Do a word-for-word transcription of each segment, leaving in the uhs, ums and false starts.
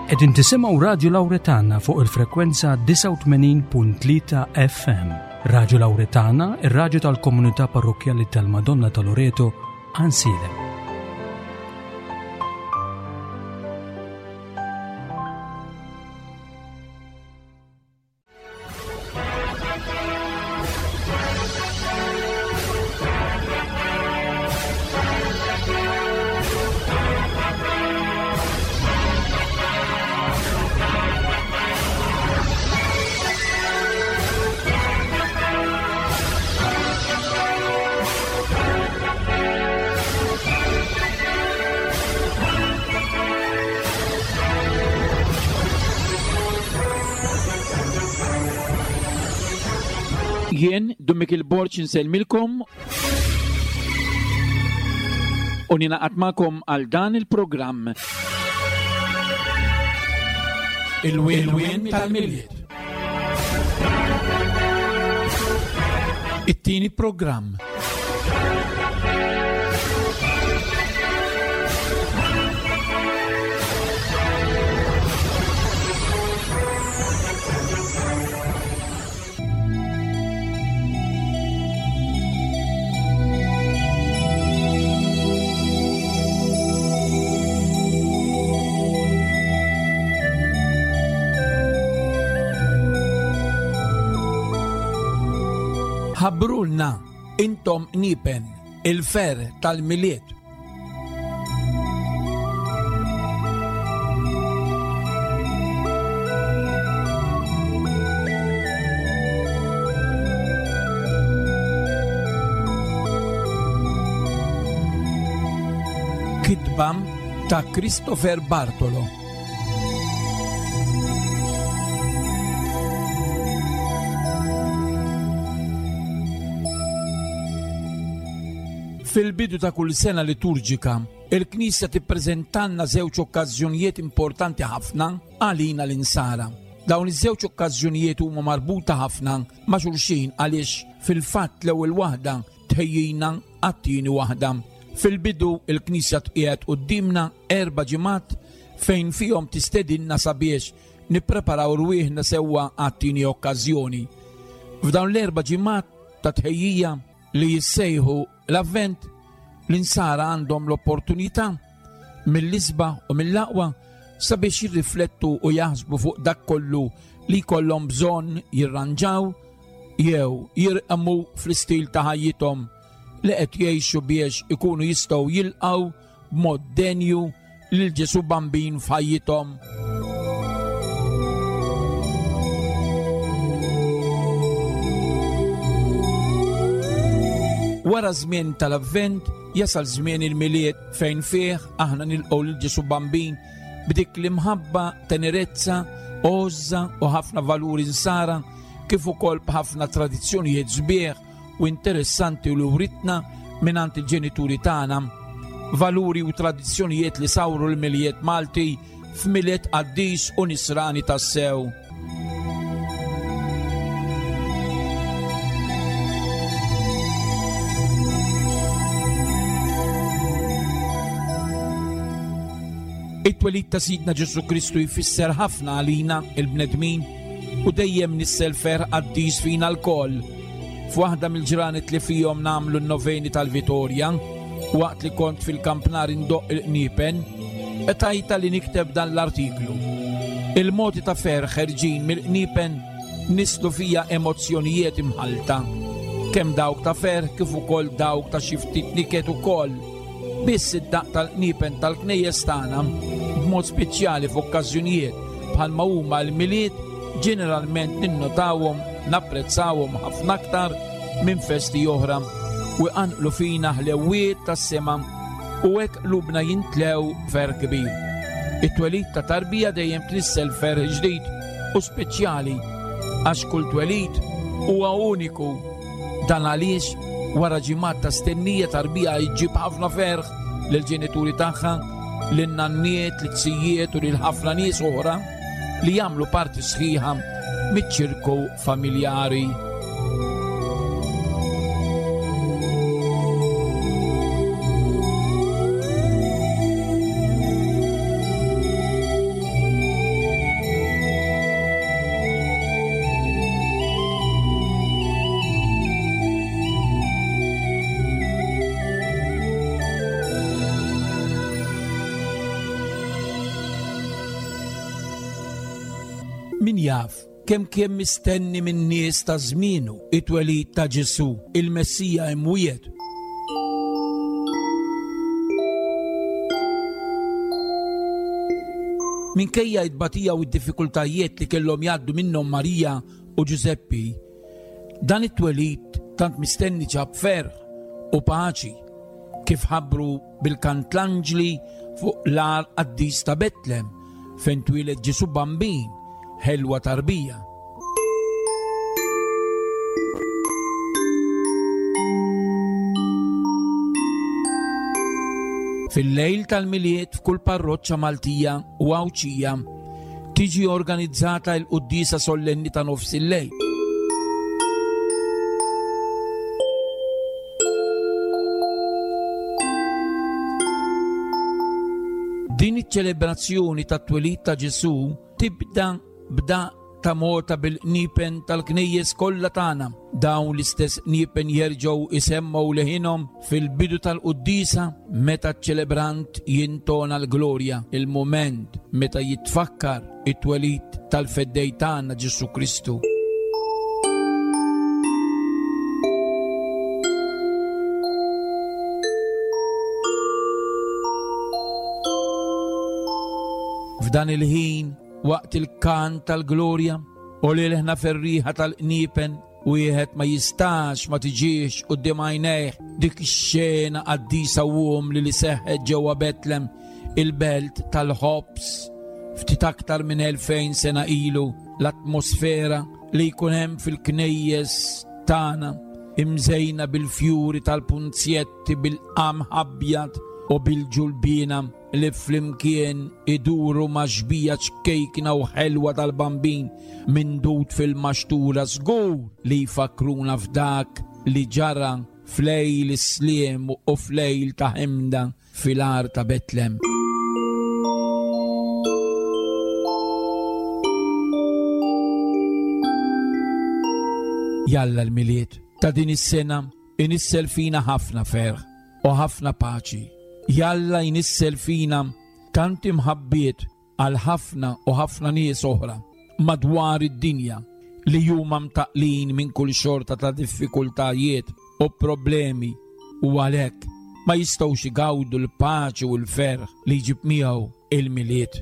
Qegħdin tisimgħu Radju Lawretana fuq il-frekwenza tisa' u tmenin punt tlieta F M. Radju Lawretana, ir-radju tal-Komunità Parrokjali tal-Madonna ta' Loreto, Ansilem. Jien Dummik il-Borċ nsellmilkom u ninaqat magħkom għal dan il-programm. Il-wien tal-miliet. It-tieni programm. ħabbrulna intom Kniepen il-fer tal-miliet. Kitbam ta' Christopher Bartolo. Fil-bidu ta' kull sena liturġika, il-Knisja tippreżentanna żewġ okkażjonijiet importanti ħafna għalina l-insara. Dawn iż-żewġ okkażjonijiet huma marbuta ħafna ma' xulxin għaliex fil-fatt l-ewwel waħda tħejjina għat-tieni waħda. Fil-bidu il-Knisja tqiegħed qudiemna erba' ġimgħat fejn fihom tistedinna sabiex nippreparaw rwieħna sewwa għat-tieni okkażjoni. F'dawn l-erba' ġimgħat ta' tħejjija li jissejħu l-avvent, l-insara għandhom l-opportunità mill-isba u mill-aqwa sabiex jirriflettu u jaħsbu fuq dak kollu li kollhom bżonn jirranġaw jew jirqamu fl-istil ta' ħajjithom li qed jgħixu biex ikunu jistgħu jilqgħu b'mod denju lil Ġesu Bambin f'ħajjithom. Wara żmien tal-avvent jasal żmien il-miliet fejn fih aħna nilqgħu lil Ġesu Bambin b'dik l-imħabba, tenerezza, għoża u ħafna valuri nsara kif ukoll b'ħafna tradizzjonijiet sbieħ u interessanti u li writna mingħand il-ġenituri tagħna. Valuri u tradizzjonijiet li sawru l-miliet Malti f'miliet qaddis u nisrani tas-sew. It-twelid ta' Sidna Ġesu Kristu jfisser ħafna għalina il-bnedmin u dejjem nisselfer qaddis fina l-koll. F'waħda mill-ġranet li fihom nagħmlu n-noveni tal-Vitorja, waqt li kont fil-kampnar indoq il-Kniepen, etajta li nikteb dan l-artiklu. Il-moti ta' fer ħerġin mill-Kniepen nislu fija emozzjonijiet imħalta, kemm dawk ta' fer kif ukoll dawk ta' xi ftit niket ukoll. Biss id-daq tal-Kniepen tal-knejjes tagħna b'mod speċjali f'okkażjonijiet bħalma huma l-miliet ġeneralment ninnotawhom, napprezzawhom ħafna aktar minn festi oħra u jqanqlu fina ħlewiet tas-sema u hekk qlubna jintlew fer kbir. It-twelid ta' tarbija dejjem tlissel fer ġdid u speċjali għax kull twelid huwa uniku. Dan għaliex wara ġimgħat ta' stennija tarbija jġib ħafna ferħ lill-ġenituri tagħha, lin-nanniet, lit-tzijiet u lil ħafna nies oħra li jagħmlu parti sħiħa miċ-ċirku familjari. Min jaf kemm kien mistenni min nies ta' żmienu it-twelid ta' Ġesu, il-Messija imwiet. Minkejja id-batija u d-diffikultajiet li kellhom jgħaddu minnhom Marija u Giuseppi, dan it-twelid tant mistenni ġab ferħ u paċi kif ħabbru bil-kant l-anġli fuq l-ar qaddis ta' Betlem fejn twieled Ġesu bambin ħelwa tarbija. Fil-lejl tal-miliet f'kull parroċċa Maltija u Awċija tiġi organizzata l-quddisa sollenni ta' nofs il-lejl. Din iċ-ċelebrazzjoni tat-twelid ta' Ġesu tibda bda ta' mota bil-qniepen tal-knejjes kollha tagħna. Dawn l-istess qniepen jerġgħu isemmaw leħinhom fil-bidu tal-quddisa meta ċ-ċelebrant jintona l-glorja, il-mument meta jitfakkar it-twelid tal-feddej tagħna Ġesu Kristu. F'dan il-ħin waqt il-kant tal-glorja u li leħna ferriħa tal-qniepen u jieħed ma jistax ma tiġix quddiem għajnejh dik ix-xena qaddisa wum li li seħħet ġewwa Betlem il-belt tal-ħobs ftit aktar minn elfejn sena ilu. L-atmosfera li jkun hemm fil-knejjes tagħna imżejna bil-fjuri tal-punzjetti bil-qam abjad u bil-ġulbina li flimkien iduru maġbija ċkejkna u ħelwa tal-bambin mindut fil-maxtura żgur li jfakruna f'dak li ġara flejl is-sliem u flejl ta' ħemda fil-ar ta' Betlem. Jalla l-miliet ta' din is-sena inissel fina ħafna ferħ u ħafna paċi. Jalla jinissel fina tant imħabbiet għal ħafna u ħafna nies oħra madwar id-dinja li huma mtaqlin minn kull xorta ta' diffikultajiet u problemi u għalhekk ma jistgħux igawdu l-paċi u l-ferħ li jġib miegħu il-miliet.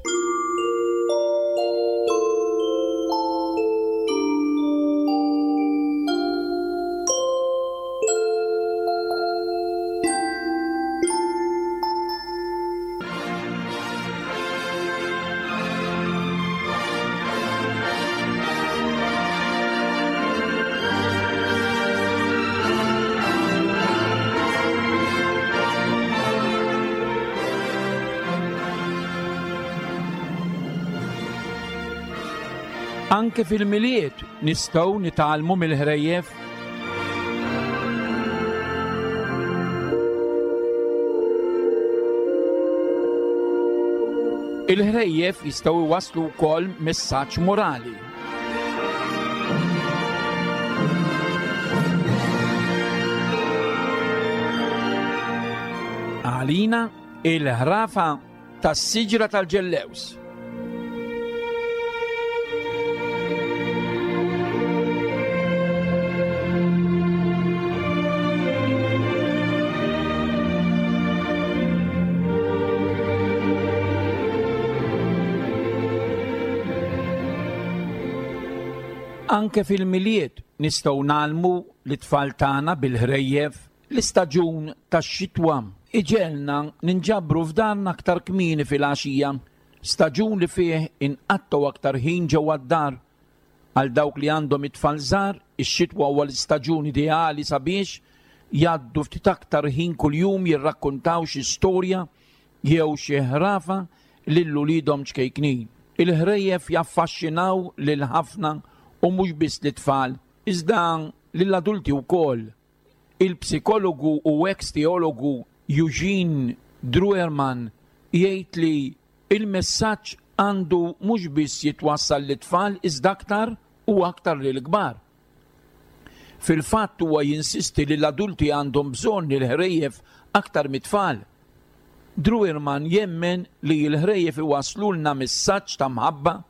Anke fil-miliet nistgħu nitgħallmu mill-ħrejjef. Il-ħrejjef jistgħu jwasslu wkoll messaġġ morali. Għalina il-ħrafa tas-siġra tal-ġellews. Anke fil-miliet nistgħu nagħlmu l-tfal tagħna bil-ħrejjef l-istaġun tax-xitwa. Iġelna ninġabru f'dan aktar kmieni fil-għaxija, staġun li fih inqattaw aktar ħin ġewwa d-dar. Għal dawk li għandhom it-tfal żgħar, ix-xitwa huwa l-istaġun ideali sabiex jgħaddu ftit aktar ħin kuljum jirrakkuntaw xi storja jew xi ħrafa lil uliedhom ċkejknin. Il-ħrejjef jaffaxxinaw lil ħafna u mhux biss l-tfal, iżda lill-adulti wkoll. Il-psikologu u ex-teologu Eugene Druerman jgħid li il-messaġġ għandu mhux biss jitwassal lit-tfal iżda aktar u aktar lill-kbar. Fil-fatt huwa jinsisti li l-adulti għandhom bżonn il-ħrejjef aktar mit-tfal. Druerman jemmen li l-ħrejjef iwasslulna messaġġ ta' mħabba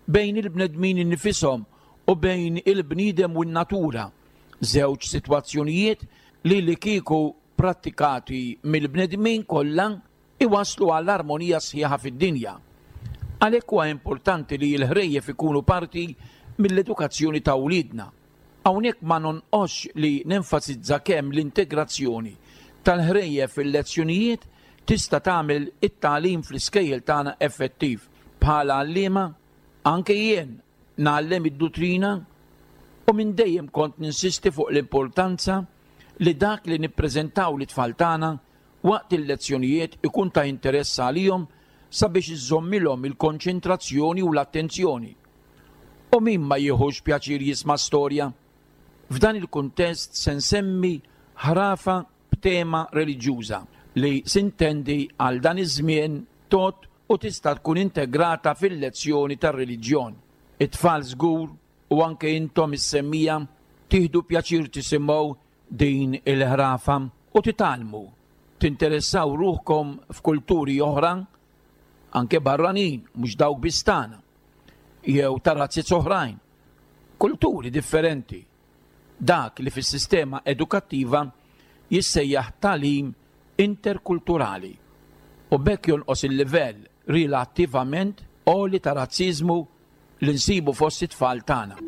bejn il-bnedmin innifisom u bejn il-bniedem u n-natura. Żewġ sitwazzjonijiet li li kieku prattikati mill-bnedmin kollha iwaslu għall-armonija sħiħa fid-dinja. Għalhekk huwa importanti li l-ħrejjef ikunu parti mill-edukazzjoni ta' wliedna. Hawnhekk ma nonqosx li nenfasizza kemm l-integrazzjoni tal-ħrejjef fil-lezzjonijiet tista' tagħmel it-tagħlim fl-iskejjel tagħna effettiv. Bħala għalliema anke jien nagħallem id-dottrina u minn dejjem kont ninsisti fuq l-importanza li dak li nippreżentaw lit-tfal tagħna waqt il-lezzjonijiet ikun ta' interess għalihom sabiex iżommilhom il-konċentrazzjoni u l-attenzjoni. U min ma jieħux pjaċir jisma' storja? F'dan il-kuntest se nsemmi ħrafa b'tema reliġjuża li sintendi għal dan iż-żmien tot u tista' tkun integrata fil-lezzjoni tar-reliġjon. It-tfal żgur u anke intom is-semmija tieħdu pjaċir tisimgħu din il-ħrafa u titgħallmu. Tinteressaw ruħkom f'kulturi oħra anke barranin mhux dawk bistana jew ta' razziet oħrajn. Kulturi differenti. Dak li fis-sistema edukattiva jissejjaħ tagħlim interkulturali u bekk jonqos il-livell relattivament għoli ta' razziżmu li nsibu fost it-tfal tagħna.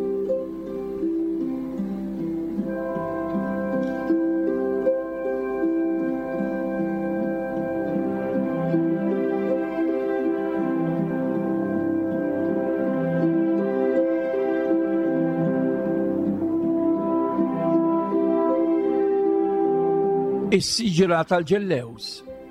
Is-siġra tal-ġellews.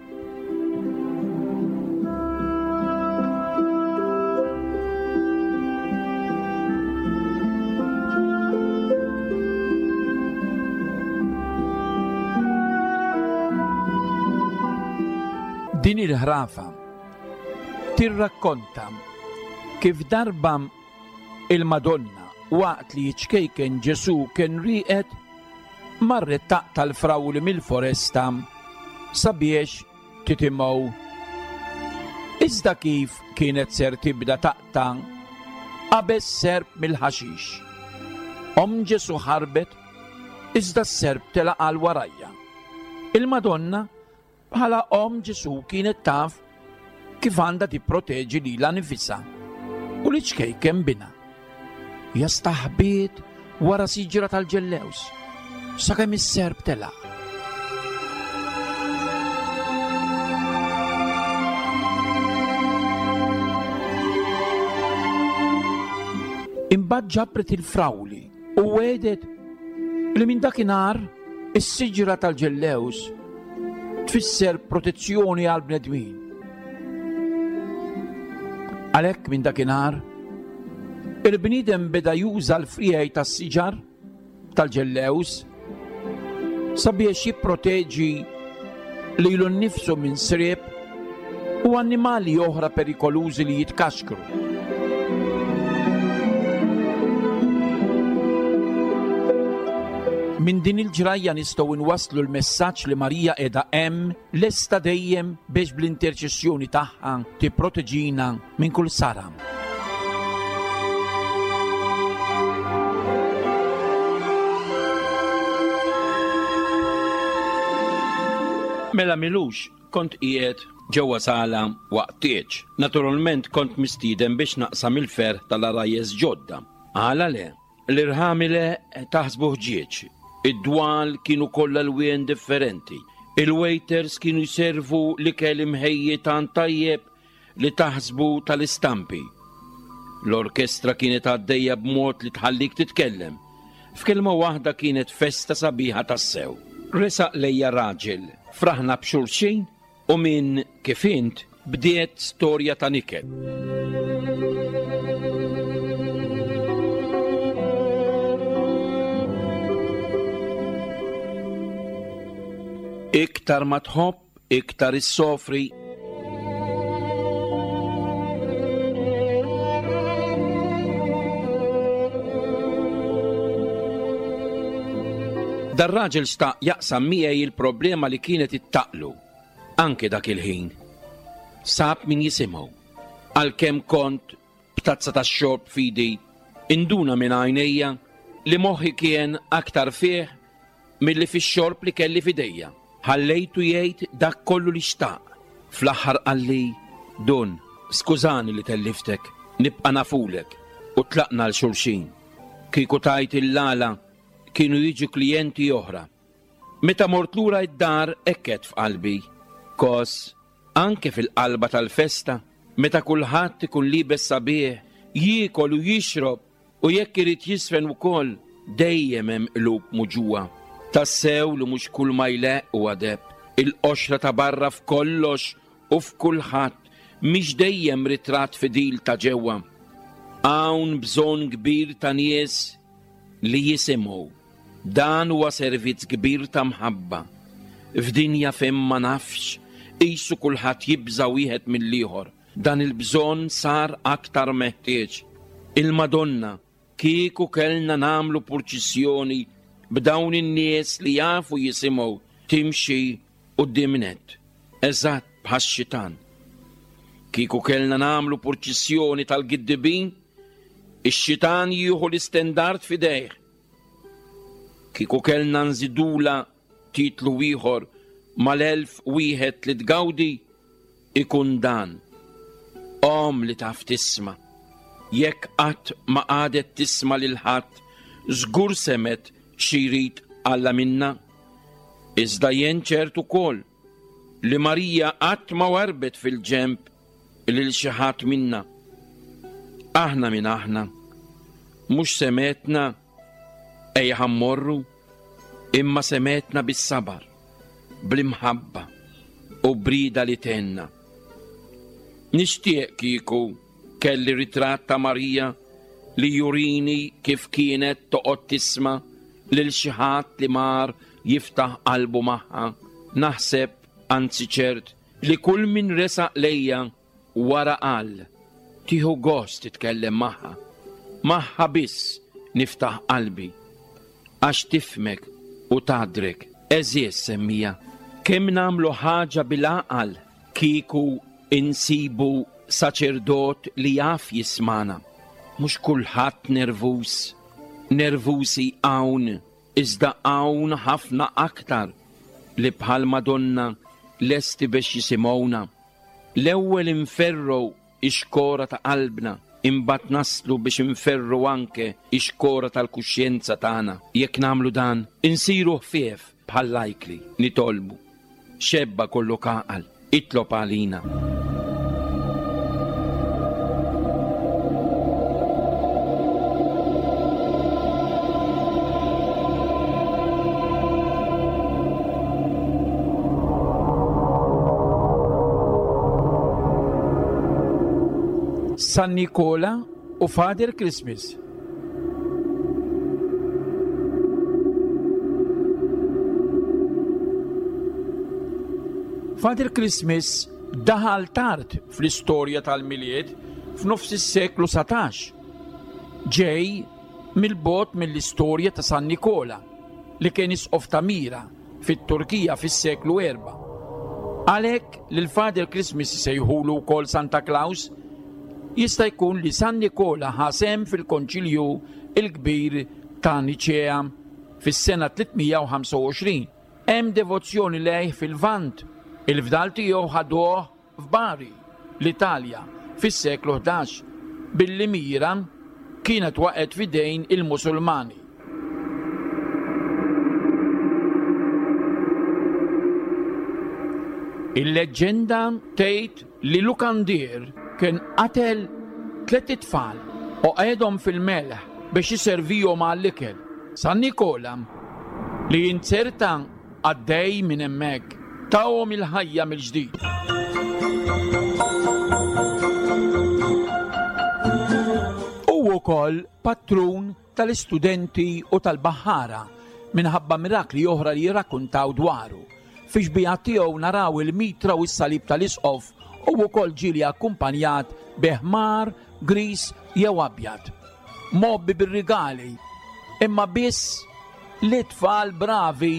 Din il-ħrafa tirrakkonta kif darba il-Madonna waqt li jiċkejken Ġesu kien rieqed marret taqta l-frawli mill-foresta sabiex titimgħu. Iżda kif kienet ser tibda taqta qabes serb mill-ħaxix. Om Ġesu ħarbet iżda s-serb telaq għal warajja. Il-Madonna bħala om Ġesu kienet taf kif għandha tipproteġi lilha nifisha u li ċkejken bina. Jastaħbiet wara siġra tal-ġellews sakemm is-serb telaq. Imbagħad ġabret il-frawli u wedet li minn dakinhar is-siġra tal-ġellews tfisser protezzjoni għal bnedmin. Għalhekk minn dakinhar il-bniedem beda juża l-friej tas-siġar tal-ġellews sabiex jipproteġi lilu nnifsu minn sriep u annimali oħra perikolużi li jitkaxkru. Min din il-ġrajja nistgħu nwasslu l-messaġġ li Marija qiegħda hemm lesta dejjem biex bl-interċessjoni tagħha tipproteġina minn kull sara. Mela milux kont qiegħed ġewwa sala waqt tieġ. Naturalment kont mistieden biex naqsam il-fer tal-arajjes ġodda. Għala le, l-irħami le taħsbuh ġieġ. Id-dwal kienu kollha lwien differenti. Il-waiters kienu jservu l-ikel imħejji tant tajjeb li taħsbu tal-istampi. L-orkestra kienet għaddejja b'mod li tħallik titkellem. F'kelma waħda kienet festa sabiħa tassew. Resaq lejja raġel, fraħna b'xulxin u minn kif int bdiet storja ta' nikel. Iktar ma tħobb, iktar issofri. Dar-raġel sta' jaqsam miegħi il-problema li kienet ittaqlu. Anke dak il-ħin. Sab min jisimgħu. Għalkemm kont b'tazza tax-xorb f'idi, induna minn għajnejja li moħħi kien aktar fih milli fix-xorb li kelli f'idejja. Ħallejtu jgħid dak kollu li xtaq. Fl-aħħar qalli, Dun, skużani li telliftek, nibqa' nafulek, u tlaqna l xulxin. Kieku tajt il-lala kienu jiġu klijenti oħra. Meta mort lura id-dar ekket f'qalbi. Kos, anke fil-qalba tal-festa, meta kulħadd ikun libes sabiħ, jiekol u jixrob u jekk irid jisfen ukoll dejjem hemm qlub muġuwa. Tassew li mhux kull ma jleq u għadeb. Il-qoxra ta' barra f'kollox u f'kulħadd mhix dejjem ritratt fidil ta' ġewwa. Hawn bżonn kbir ta' nies li jisimgħu. Dan huwa servizz kbir ta' mħabba. F'dinja fejn ma nafx, qisu kulħadd jibża wieħed mill-ieħor. Dan il-bżonn sar aktar meħtieġ. Il-Madonna kieku kellna nagħmlu purċissjoni b'dawn in-nies li jafu jisimgħu timxi quddiem net. Eżatt bħax-xitan. Kieku kellna nagħmlu purċissjoni tal-giddibin, ix-xitan jieħu l-istendard f'idejh. Kieku kellna nżidula titlu ieħor mal-elf wieħed li tgawdi, ikun dan. Om li taf tisma'. Jekk qatt ma qadet tisma' lil ħadd, żgur semet xi jrid Alla minna. Iżda jien ċert ukoll li Marija qatt ma warbet fil-ġenb lil xi ħadd minna. Aħna minn aħna, mhux semetna ejja ħammorru, imma semetna bis-sabar, bl-imħabba u brida li tenna. Nixtieq kieku kelli ritratt ta' Marija li jurini kif kienet toqgħod tisma' lil xi ħadd li mar jiftaħ qalbu magħha. Naħseb, anzi ċert, li kull min resaq lejja wara qal tieħu gost titkellem magħha. Magħha biss niftaħ qalbi għax tifmek u tadrek. Eżies semmija kemm nagħmlu ħaġa bil-għaqal kieku insibu saċerdot li jaf jismana. Mhux kulħadd nervuż. Nervużi hawn, iżda hawn ħafna aktar li bħal Madonna lesti biex jisimgħuna. L-ewwel inferru ix-xkora ta' qalbna, imbagħad naslu biex inferru anke ix-xkora tal-kuxjenza tagħna. Jekk nagħmlu dan, insiru ħfief bħal lajkli nitolbu. Xebba kollu kaqal, itlob għalina. San Nicola u Father Christmas. Father Christmas daħal tard fl-istorja tal-miliet f'nofs is-seklu satax. Ġej mill-bot mill-istorja ta' San Nicola li kien isqof ta' Mira fit-Turkija fis-seklu erba'. Għalhekk lil Father Christmas sejħulu wkoll Santa Claus. Jista' jkun li San Nicola ħasem fil-Konċilju il-Kbir ta' Niċea fis-sena tlietmija u ħamsa u għoxrin. Hemm devozzjoni lejh fil-Vant. Il-fdal tiegħu ħaduh f'Bari, l-Italja, fis-seklu ħdax, billi Mira kienet waqgħet f'idejn il-Musulmani. Il-leġġenda tgħid li Lukandir kien qatel tliet tfal u qegħdhom fil-melħ biex jiservihom għall-ikel. San Nicola li jinserta għaddej minn hemmhekk tawhom il-ħajja mill-ġdid. Huwa wkoll patrun tal-istudenti u tal-baħħara minħabba mirakli oħra li jirrakkuntaw dwaru. Fix-bijgħat tiegħu naraw il-mitra u s-salib tal-isqof u wkoll ġieli akkumpanjat beħmar, gris jew abjad. Mobbi bir-rigali, imma biss li tfal bravi.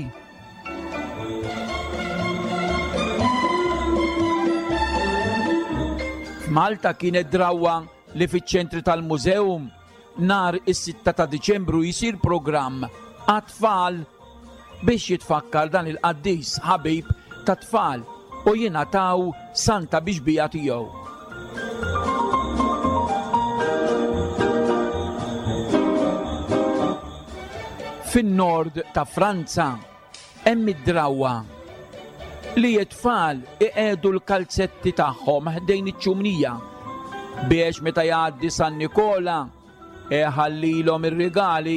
F'Malta kienet drawwa li fiċ-ċentri tal-mużewm nar is-sitta ta' Diċembru jisir programm għat-tfal biex jitfakkar dan il-qaddis ħabib ta' tfal u jingħataw santa bixbija tiegħu. Fin-nord ta' Franza hemm id-drawwa li t-tfal iqegħdu l-kalzetti tagħhom ħdejn iċ-ċumnija biex meta jgħaddi San Nikola iħallilhom ir-rigali.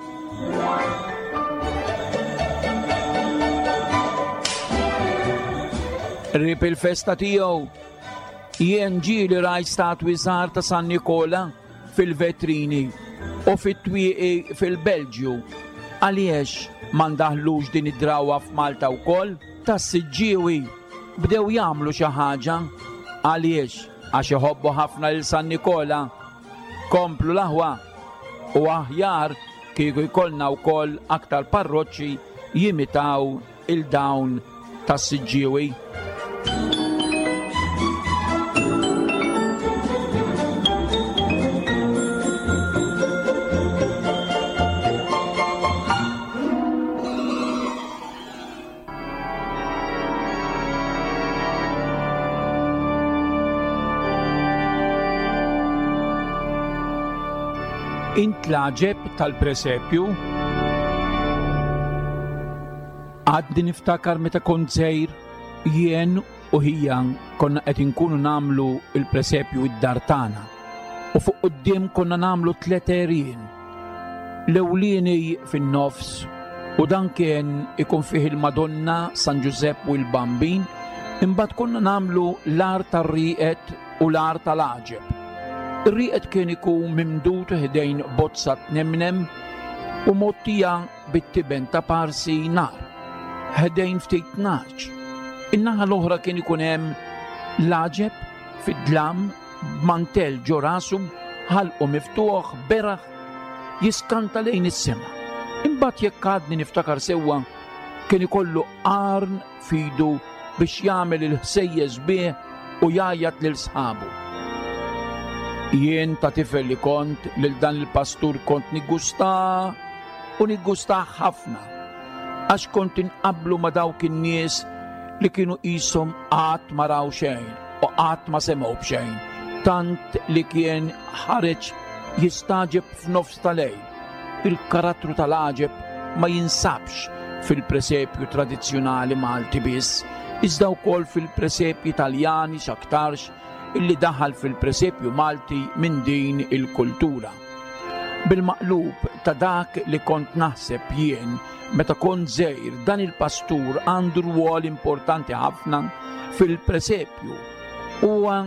Rib il-festa tiegħu jien ġieli raj statwi żgħar ta' San Nikola fil-vetrini u fit-twieqi fil-Belġju. Għaliex ma ndaħlux din id-drawwa f'Malta wkoll? Tas-Siġġiewi bdew jagħmlu xi ħaġa għaliex għax iħobbu ħafna lil San Nikola. Komplu l-aħwa u aħjar kieku jkollna wkoll aktar parroċċi jimitaw il-dawn tas-Siġġiewi. Int l-aġeb tal-presepju? Għaddi niftakar meta kont żgħir jien u hija konna qed inkunu nagħmlu il-presepju id-dar tagħna u fuq quddiem konna nagħmlu tliet għerien. L-ewlieni fin-nofs u dan kien ikun fih il-Madonna, San Giuseppe u l-Bambin, imbagħad konna nagħmlu l-art tar-rieqed u l-art tal-aġeb. Ir-rieqed kien ikun mimdut ħdejn bozza tnemnem u mottija bit-tiben ta' parsi nar, ħdejn ftit naċ. In-naħa l-oħra kien ikun hemm l-aġeb fid-dlam b'mantell ġo rasu ħalqu miftuħ beraħ jiskanta lejn is-sema. Imbagħad jekk għadni niftakar sewwa kien ikollu qarn fidu biex jagħmel il-ħsejjeż bih u jgħajjat lil sħabu. Jien ta' tifel li kont lil dan il-pastur kont niggusta u niggusta ħafna għax kont inqablu ma' dawk in-nies li kienu qishom qatt ma raw xejn u qatt ma semgħu b'xejn, tant li kien ħareġ jistaġeb f'nofs tal-lejl. Il-karattru tal-aġeb ma jinsabx fil-presepju tradizzjonali Malti biss, iżda wkoll fil-presepji Taljani x'aktarx illi daħal fil-presepju Malti minn din il-kultura. Bil-maqlub ta' dak li kont naħseb jien meta kont żgħir dan il-pastur għandu rwol importanti ħafna fil-presepju. Huwa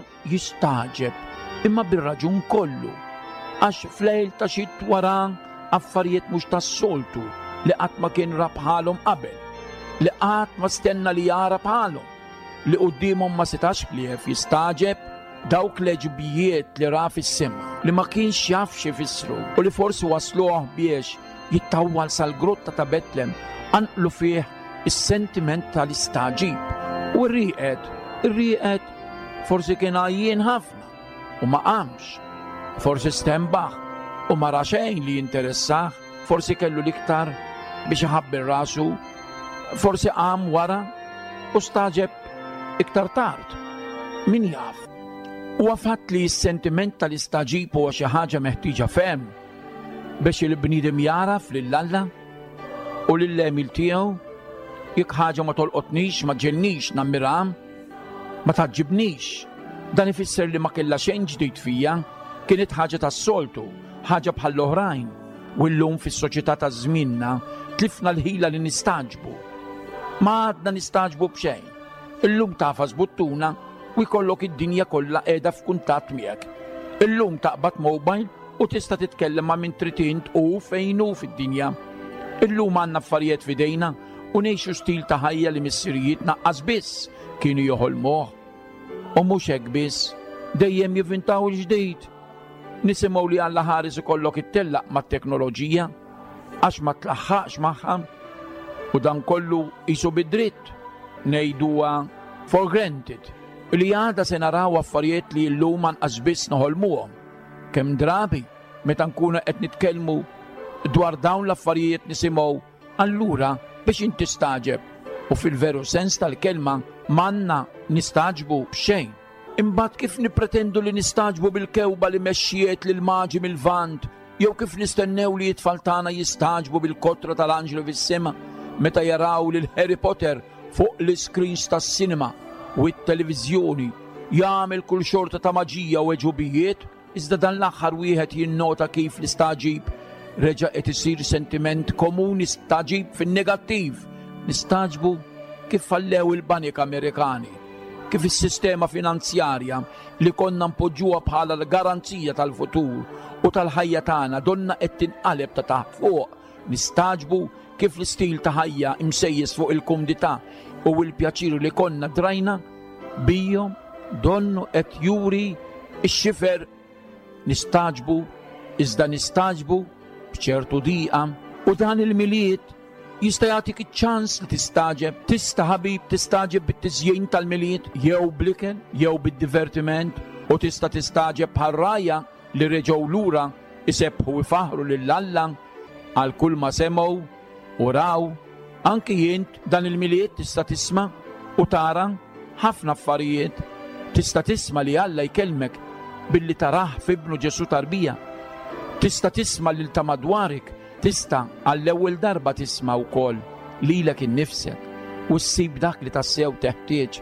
jistaġeb imma bir-raġun kollu għax flejl ta' xit wara affarijiet mhux tas-soltu li qatt ma kien ra bħalhom qabel, li qatt ma stenna li jara bħalhom, li qudiemhom ma setax blief jistaġeb dawk l-eġbijiet li ra fis-sema li ma kienx jaf x'ifissru u li forsi wasluh biex jittawwal sal-grotta ta' Betlem anqlu fih is-sentiment tal-istaġib. U r-rieqed, ir-rieqed forsi kien għajjien ħafna u ma qamx, forsi stembaħ u ma ra xejn li jinteressaħ, forsi kellu l-iktar biex iħabbir rasu, forsi qam wara u staġeb iktar tard. Min jaf? U għafat li s-sentiment tal-istaġib huwa xi ħaġa meħtieġa ferm biex il-bniedem jaraf lill-Alla u lill-għemil tiegħu jekk ħaġa ma tolqotnix, ma ġennix nammirha, ma taġġibnix. Dan ifisser li ma kellha xejn ġdid fija, kienet ħaġa tas-soltu, ħaġa bħall-oħrajn. U llum fis-soċjetà taż-żmienna tlifna l-ħila li nistaġbu. Ma għadna nistaġbu b'xejn. Illum tafas buttuna u jkollok id-dinja kollha qiegħda f'kuntatt miegħek. Illum taqbad mobile u tista' titkellem ma' min trid int u fejn hu fid-dinja. Illum għandna affarijiet f'idejna u ngħixu stil ta' ħajja li missirijiet naqqas biss kienu joħolmuh. U mhux hekk biss, dejjem jivvintaw il-ġdid. Nisimgħu li Alla ħares ikollok ittellaq mat-teknoloġija għax ma tlaħħaqx magħha u dan kollu qisu bid-dritt ngħiduha for granted li għada se naraw affarijiet li llum anqas biss noħolmuhom. Kemm drabi meta nkunu qed nitkellmu dwar dawn l-affarijiet nisimgħu allura biex inti staġeb u fil-veru sens tal-kelma m'għandna nistaġbu b'xejn. Imbagħad kif nippretendu li nistaġbu bil-kewba li mexxiet lil maġi mill-Vant jew kif nistennew li t-tfal tagħna jistaġbu bil-kotra tal-anġlu fis-sema meta jaraw lil Harry Potter fuq l-iskreens tas-sinema u t-televiżjoni jagħmel kull xorta ta' maġija u eġubijiet, iżda dan l-aħħar wieħed jinnota kif l-istaġib reġa' qed isir sentiment komuni staġib fin-negattiv. Nistaġbu kif fallew il-banek Amerikani, kif is-sistema finanzjarja li konna npoġġuha bħala l-garanzija tal-futur u tal-ħajja tagħna donna qed tinqaleb ta' taħt fuq. Nistaġbu kif l-istil ta' ħajja imsejjes fuq il-kumdità u l-pjaċir li konna drajna bijhom donnu qed juri x-xifer. Nistaġbu iżda nistaġbu b'ċertu diqa u dan il-miliet jista' jagħtik iċ-ċans li tistaġeb. Tista' ħabib tistaġeb bit-tiżjien tal-miliet jew bliken jew bid-divertiment u tista' tistaġeb bħar-rajja li reġgħu lura isebħu ifaħru lill-Alla għal kull ma semgħu u raw. Anki jint dan il-miliet tista' tisma' u tara ħafna affarijiet. Tista' tisma' li Alla jkellmek billi taraħ f'ibnu Ġesu tarbija. Tista' tisma' lil ta' madwarik. Tista' għall-ewwel darba tisma' wkoll lilek innifsek u ssib dak li tassew teħtieġ.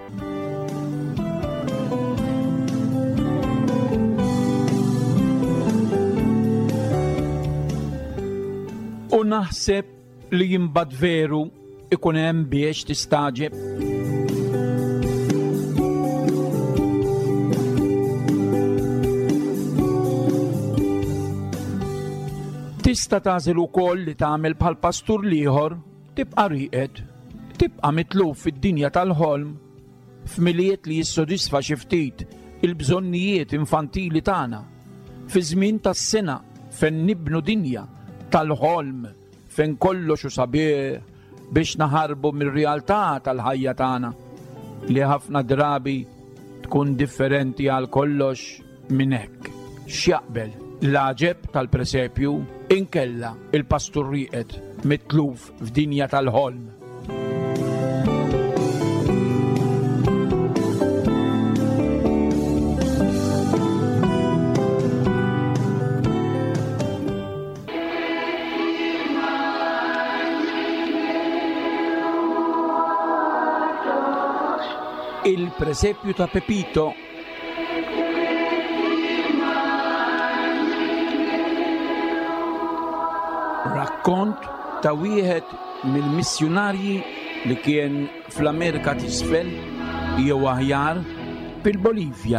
U naħseb li jimbagħad veru ikun hemm biex tistaġeb. Tista' tagħżel ukoll li tagħmel bħal pastur ieħor, tibqa' rieqed, tibqa' mitluf fid-dinja tal-ħolm, f'miliet li jissodisfa xi ftit il-bżonnijiet infantili tagħna, fi żmien tas-sena fejn nibnu dinja tal-ħolm fejn kollox hu sabiħ biex naħarbu mir-realtà tal-ħajja tagħna li ħafna drabi tkun differenti għal kollox minn hekk. X'jaqbel l-aġeb tal-presepju inkella il-pastur rieqed mitluf f'dinja tal-ħolm. Il-presepju ta' Pepito. Rakkont ta' wieħed mill-missjonarji li kien fl-Amerika t'isfel jew aħjar fil-Bolivja.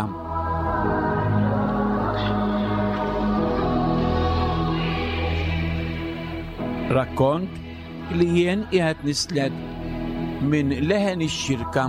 Rakkont li jien qiegħed nisled minn leħen ix-xirka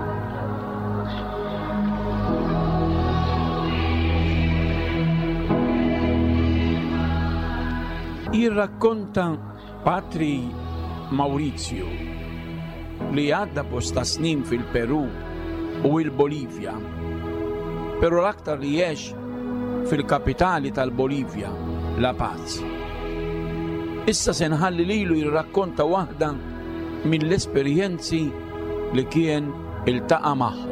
jirrakkonta Patri Maurizio li għadda bosta snin fil-Peru u il-Bolivja, però l-aktar li jgħix fil-kapitali tal-Bolivja, La Paz. Issa se nħalli lilu jirrakkonta waħda mill-esperjenzi li kien iltaqa' magħhom.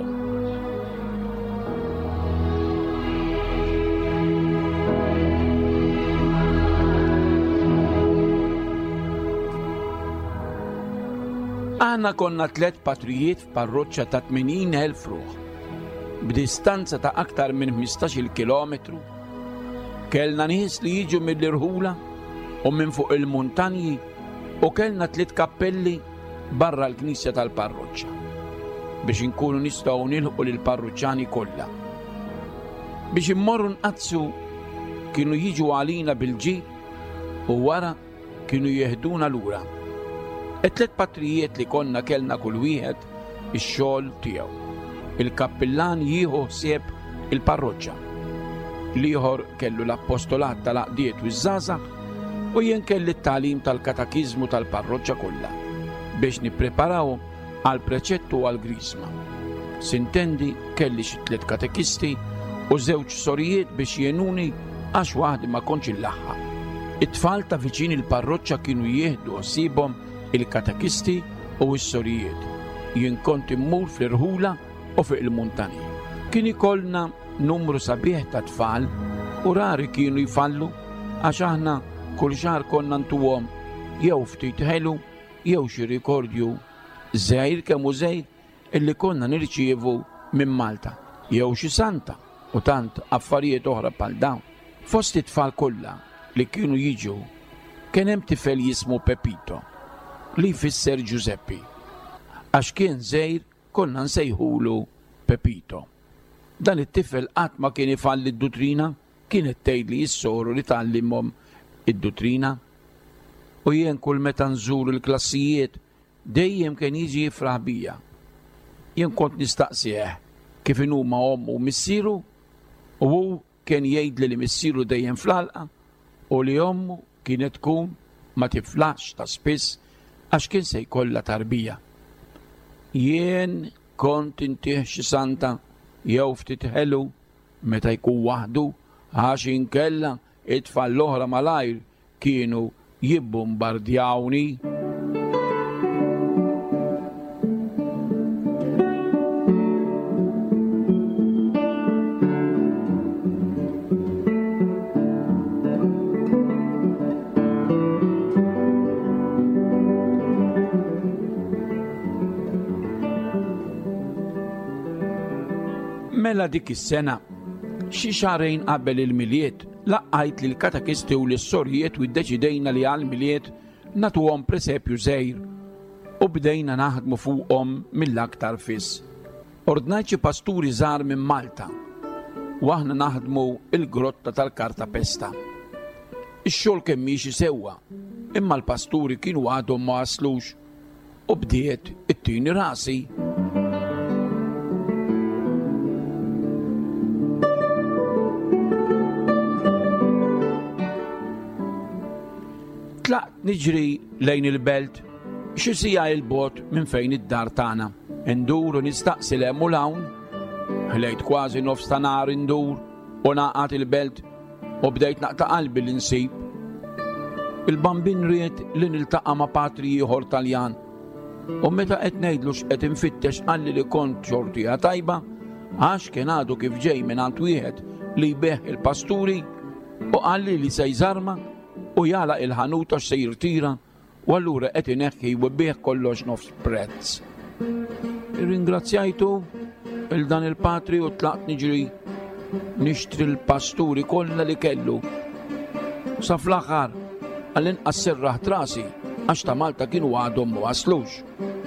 Aħna konna tliet patrijiet f'parroċċja ta' tmenin elf ruħ, b'distanza ta' aktar minn ħmistax-il kilometru. Kellna nies li jiġu mill-irħula u minn fuq il-muntanji u kellna tliet kappelli barra l-knisja tal-parroċċja biex inkunu nistgħu nilħqu lill-parruċċjani kollha. Biex immorru nqazzu kienu jiġu għalina bil-ġib u wara kienu jeħduna lura. Et-tliet patrijiet li konna kellna kull wieħed ix-xogħol tiegħu. Il-kappillan jieħu ħsieb il-parroċċja. L-ieħor kellu l-appostolat tal-għaqdiet u ż-żgħażagħ u jien kelli t-tagħlim tal-katakizmu tal-parroċċja kollha biex nippreparaw għal preċettu u għal grisma. Sintendi kelli xi tliet katekisti u żewġ sorijiet biex jenuni għax waħdi ma konċ il-laħħa. It-tfal ta' viċin il-parroċċa kienu jieħdu ħsiebhom il-katekisti u s-sorijiet. Jien kont immur fl-irħula u fuq il-muntani. Kien ikollna numru sabiħ ta' tfal u rari kienu jfallu għax aħna kull xahar konna ntuhom jew ftit ħelu jew xi rikordju żgħir kemm hu żgħir illi konna nirċievu minn Malta jew xi santa u tant affarijiet oħra bħal dawn. Fost it-tfal kollha li kienu jiġu kien hemm tifel jismu Pepito li jfisser Giuseppi. Għax kien żgħir konna nsejħulu Pepito. Dan it-tifel qatt ma kien ifalli d-dutrina, kienet tgħidli s-soru li tgħallimhom id-dutrina. U jien kull meta nżur il-klassijiet dejjem kien jiġi jifraħ bija. Jien kont nistaqsih kif huma ommu missieru u hu kien jgħidli li missieru dejjem fl-għalqa u li ommu kienet tkun ma tiflax ta' spiss għax kien se jkollha tarbija. Jien kont intih xi santa jew ftit ħelu meta jkun waħdu għax inkella it-tfal l-oħra malajr kienu jibbombardjawni. Mela dik is-sena, xi xarejn qabel il-miliet, laqqajt li l-katekisti u l-sorijiet u ddeċidejna li għal-miliet nagħtuhom presepju żgħir u bdejna naħdmu fuqhom mill-aktar fis. Ordnajt xi pasturi żgħar minn Malta u aħna naħdmu il-grotta tal-Kartapesta. Ix-xogħol kemm miexi sewwa, imma l-pasturi kienu għadhom ma waslux u bdiet it-tieni rasi. Tlaqt niġri lejn il-belt xi sija il-bot minn fejn id-dar tagħna. Indur u nistaqsi hemm u hawn, ħlejt kważi nofs ta' nar indur u naqgħat il-belt u bdejt naqta' qalbi li nsib. Il-bambin ried li niltaqa' ma' patri ieħor Taljan u meta qed ngħidlu x'qed infittex qalli li kont xortija tajba għax kien għadu kif ġej mingħand wieħed li jbeħ il-pasturi u qalli li se jżarma u jala il-ħanut għax se jirtira u allura qed ineħħi u bih kollox nofs prezz. Irringrazzjajtu il dan il-patri u tlaqt niġri nixtri l-pasturi kollha li kellu. Sa fl-aħħar għall-inqas serraħt rasi għax ta' Malta kienu għadhom ma waslux.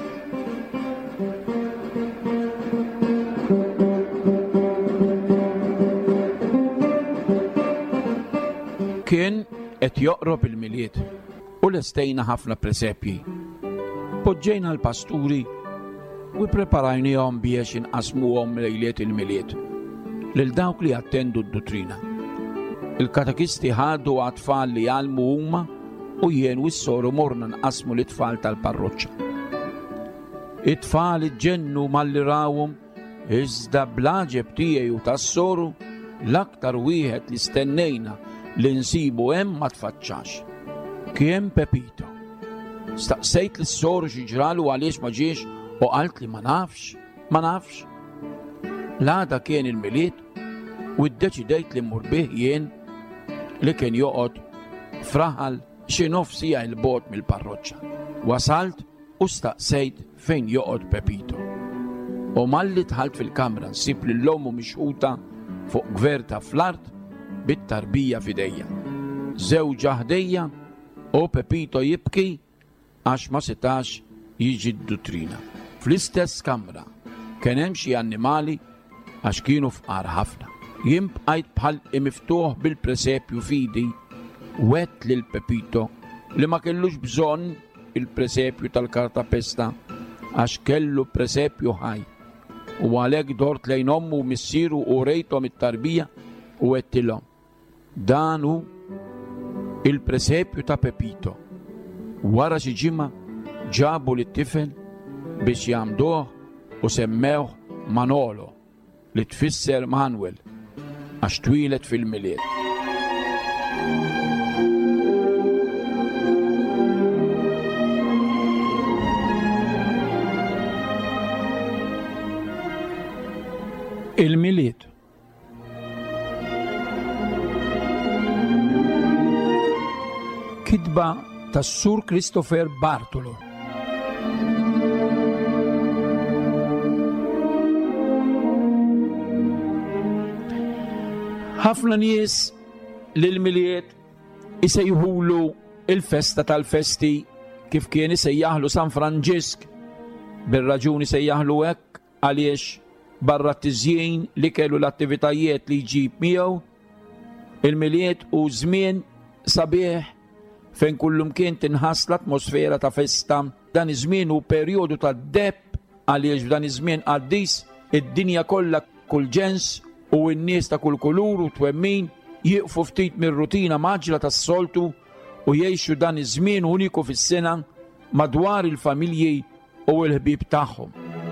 Kien qed joqrob il-miliet u lestejna ħafna presepji. Poġġejna l-pasturi u preparajnihom biex inqasmuhom lejliet il-miliet lil dawk li attendu d-dutrina. Il-katekisti ħadu għat-tfal li jgħalmu huma u jien u s-soru morna nqasmu l-tfal tal-parroċċa. It-tfal iġġennu malli rawhom iżda bl-għaġeb tiegħi u tas-soru l-aktar wieħed li stennejna li nsibu hemm ma tfaċċax. Kien Pepito. Staqsejt lis-soru xi ġralu għaliex ma ġiex u qalt li ma nafx, ma nafx. L-għada kien il-miliet u ddeċidejt li mmur bih jien li kien joqgħod fraħal xi nofsija il-bot mill-parroċċa. Wasalt u staqsejt fejn joqgħod Pepito. U malli tħalt fil-kamra nsib li l-ommu mixħuta fuq gverta fl-art bit-tarbija f'idejja. Żewġa ħdejja u Pepito jibki għax ma setax jiġi d-dutrina. Fl-istess kamra kien hemm xi annimali għax kienu fqar ħafna. Jien bqajt bħal miftuħ bil-presepju fidi wett lil Pepito li ma kellux bżonn il-presepju tal-Kartapesta għax kellu presepju ħaj. U għalhekk dort lejn ommu missieru u rejthom it-tarbija u għettilhom dan hu il-presepju ta' Pepito. Wara xi ġimgħa ġabu lit-tifel biex jagħmduh u semmewh Manolo li tfisser Manuel għax twilet fil-miliet. Il-miliet. Kitba tas-Sur Christopher Bartolo. Ħafna nies l-miliet isejħulu il-festa tal-festi kif kien isejjaħlu San Franġisk, bir-raġuni sejjaħlu hekk għaliex barra t-tiżjien li kellu l-attivitajiet li jġib miegħu, il-miliet u żmien sabiħ fejn kullum kien tinħass l-atmosfera ta' festa. Dan iż-żmien hu perjodu ta' depp għaliex f'dan iż-żmien qaddis id-dinja kollha kull ġens u n-nies ta' kull kulur u twemmin jieqfu ftit mir-rutina maġla tas-soltu u jgħixu dan iż-żmien uniku fis-sena madwar il-familji u l-ħbieb tagħhom.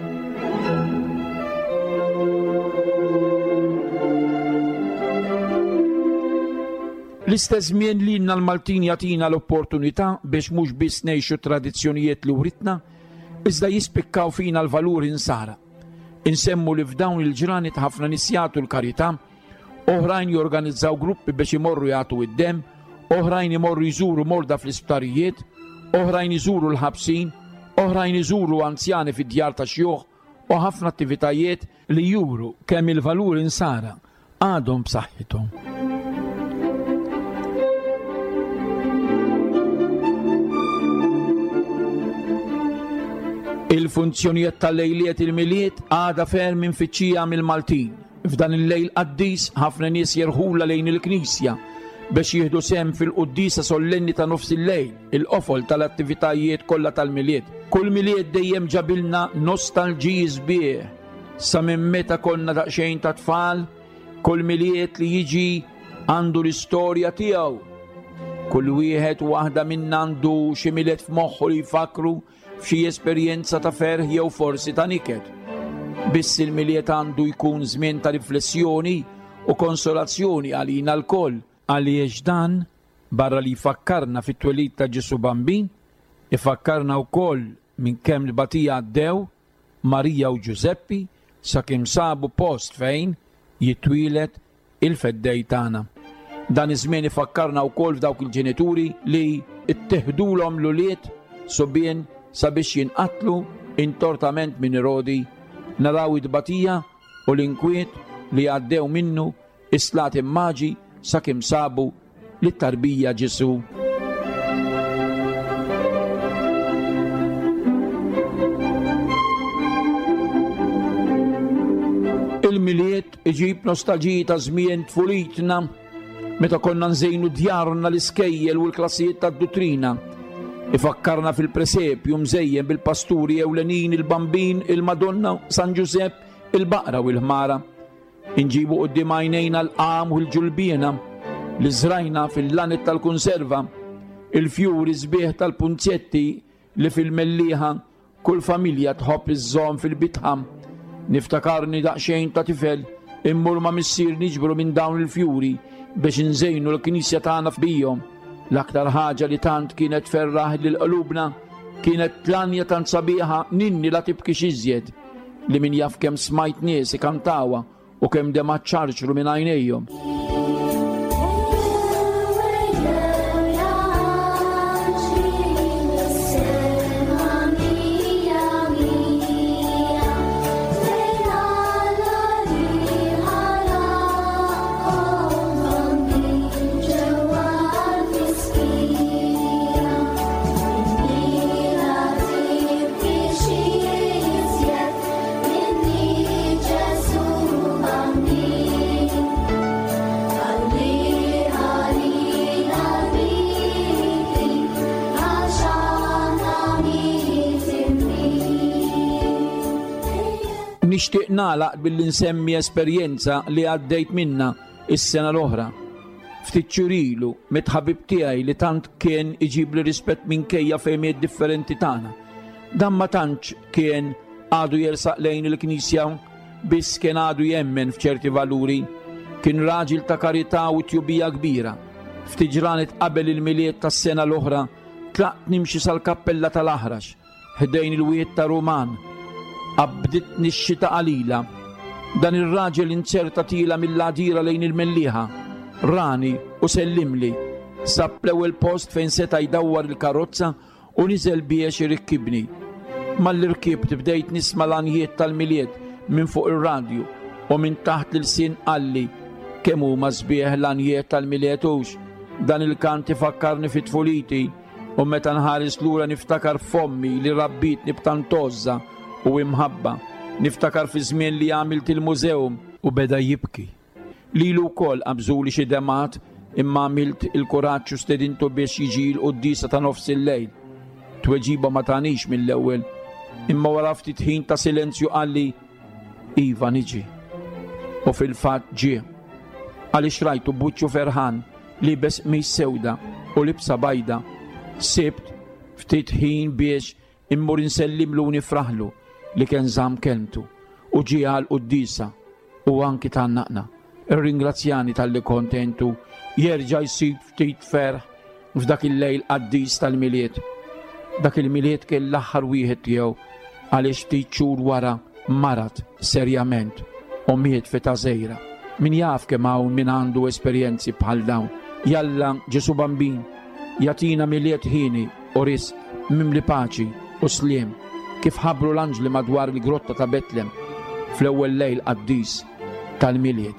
L-istess żmien li lna l-Maltin jagħtina l-opportunità biex mhux biss ngħixu tradizzjonijiet li writna, iżda jispikkaw fina l-valuri nsara. Insemmu li f'dawn il-ġranet ħafna nies jagħtu l-karità, oħrajn jorganizzaw gruppi biex imorru jagħtu id-demm, oħrajn imorru jżuru morda fl-isptarijiet, oħrajn iżuru l-ħabsin, oħrajn iżuru anzjani fid-djar ta' xjuħ u ħafna attivitajiet li juru kemm il-valuri nsara għadhom b'saħħithom. Il-funzjonijiet tal-lejliet il-miliet għada ferm infittxija mill-Maltin. F'dan il-lejl qaddis ħafna nies jerħula lejn il-Knisja biex jieħdu sehem fil-quddisa sollenni ta' nofs il-lejl, il-qofol tal-attivitajiet kollha tal-miliet. Kull miliet dejjem ġabilna nostalġiji sbieħ. Sa minn meta konna daqsxejn ta' tfal, kull miliet li jiġi għandu l-istorja tiegħu. Kull wieħed u waħda minna għandu xi miliet f'moħħu li jfakru f'xi esperjenza ta' ferħ jew forsi ta' niked. Biss il-miliet għandu jkun żmien ta' riflessjoni u konsolazzjoni għalina l-koll, għaliex dan barra li jfakkarna fit-twelid ta' Ġesu Bambin, ifakkarna wkoll minn kemm l-batija għaddew Marija u Giuseppi sakemm sabu post fejn jitwilet il-feddej tagħna. Dan iż-żmien ifakkarna wkoll f'dawk il-ġenituri li ittieħdulhom l-uliet sobien sabiex jinqatlu intortament minn Irodi, naraw id-batija u l-inkwiet li għaddew minnu islat immaġi sakemm sabu li tarbija Ġesu. Il-miliet iġib nostalġiji ta' żmien tfulitna meta konna nżejnu djarna l-iskejjel u l-klassijiet tad-dottrina. Ifakkarna fil-presepju mżejjen bil-pasturi ewlenin, il-bambin, il-Madonna, San Giusepp, il-baqra u l-ħmara. Inġibu qudiem għajnejna l-qam u l-ġulbiena, li żrajna fil-lanet tal-kunserva, il-fjuri sbieħ tal-punzetti li fil-melliħa kull familja tħobb iż-żomm fil-bitħa. Niftakarni daqsxejn ta' tifel immur ma' missier niġbru minn dawn il-fjuri biex nżejnu l-Knisja tagħna f'bihom. L-aktar ħaġa li tant kienet ferraħ lil qlubna kienet tlanja tant sabiħa ninni la tibki iżjed li min jaf kemm smajt nies ikantawa u kemm dema ċarċru minn għajnejhom. Nixtieq nagħlaq billi nsemmi esperjenza li għaddejt minna is-sena l-oħra. Ftit ċurilu mit-ħabib tiegħi li tant kien iġib li rispett minkejja fehmiet differenti tagħna. Dan ma tantx kien għadu jersaq lejn il-Knisja biss kien għadu jemmen f'ċerti valuri. Kien raġil ta' karità u tjubija kbira. Ftit ġranet qabel il-miliet tas-sena l-oħra tlaqt nimxi sal-kappella tal-Aħrax, ħdejn il-wiet ta' Ruman. Qabditni x-xita qalila. Dan ir-raġel inċerta tila mill-għadira lejn il-mellieħa. Rani u sellimli. Sab l-ewwel post fejn seta' jdawwar il-karozza u niżel biex irikkibni. Mal-irkibt bdejt nisma' l-anjiet tal-miliet minn fuq ir-radju u minn taħt l-sin qalli kemm huma sbieħ l-anjiet tal-miliet hux. Dan il-kant ifakkarni fit-tfuliti u meta nħares lura niftakar fommi li rabbitni b'tantozza u imħabba. Niftakar fi żmien li għamilt il-mużewm u beda jibki. Lilu wkoll qabżuli xi demat imma għamilt il-kuraġġ u stedintu biex jiġi l-qudiesa ta' nofs il-lejl. Tweġiba ma tanix mill-ewwel, imma wara ftit ħin ta' silenzju qalli iva niġi. U fil-fatt ġie. Għaliex rajtu buċċu ferħan libes mejs sewda u libsa bajda. Sibt ftit ħin biex immur insellimlu u nifraħlu li kien żamm kelmtu u ġie għall-qudiesa u anki tannaqna. Irringrazzjani tal-li kontentu jerġa' jsib ftit ferħ f'dak il-lejl qaddis tal-miliet. Dak il-miliet kien l-aħħar wieħed tiegħu għaliex ftit xhur wara marat serjament u miet fi tażejra. Min jaf kemm hawn min għandu esperjenzi bħal dawn. Jalla Ġesu bambin jatina miliet ħini u risq mimli paċi u sliem kif ħabbru l-anġli madwar il-grotta ta' Betlem fl-ewwel lejl qaddis tal-miliet.